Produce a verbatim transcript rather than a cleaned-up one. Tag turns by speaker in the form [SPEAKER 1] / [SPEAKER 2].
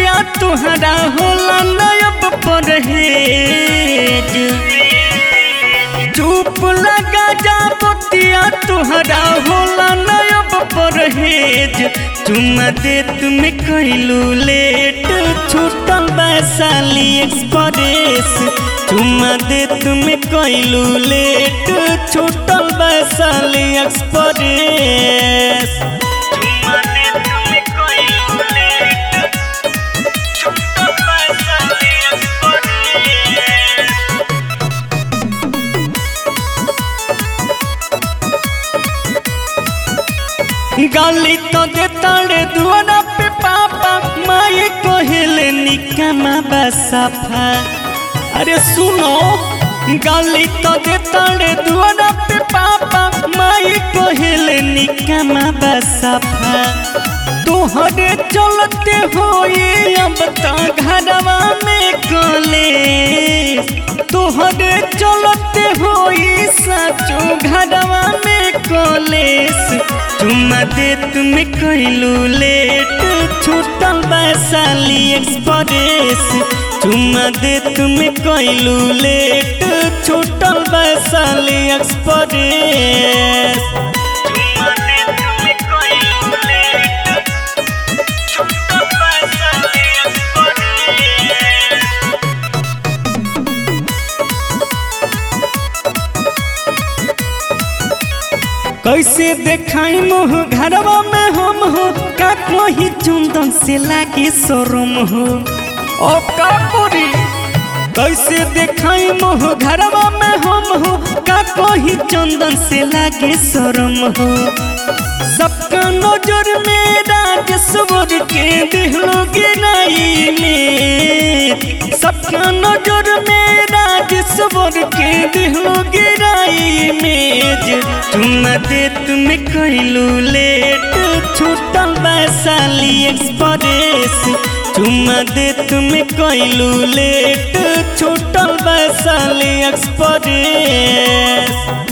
[SPEAKER 1] बतिया तुहरा होला नयब परहेज। चुप लगा जा बतिया तुहरा होला नयब परहेज। चुम्मा दे तुम्हें कहलू लेट छूटल वैशाली एक्सप्रेस। चुम्मा दे तुम्हें कहलू लेट छूटल वैशाली एक्सप्रेस। गाली तो देता रे दुआरा पे पापा माई कोहेले निकमा बसफा। अरे सुनो गाली तो देता रे दुआरा पे पापा माई कोहेले निकमा बसफा। तोहरे चलते होई अब तो घरवा में कॉलेज। तोहरे चलते होई सचो घरवा में कॉलेज। चुम्मा दे तुम्हें कहलू लेट छूटल वैशाली एक्सप्रेस। चुम्मा दे तुम्हें कहलू लेट छूटल वैशाली एक्सप्रेस। कैसे देखाई मोह घरवा में हम हो का कोई चंदन से लागे शोरूम हो। ओ का पूरी कैसे देखाई मोह घरवा में हम हो का कोई चंदन से लागे शोरूम हो। सबका नजर में राजेश्वर के दिलो गिराई में। सबका नजर में राजेश्वर के दिलो गिराई में। चुम्मा दे तुम्हें कहलू लेट छूटल वैशाली एक्सप्रेस। चुम्मा दे तुम्हें कहलू लेट छूटल वैशाली एक्सप्रेस।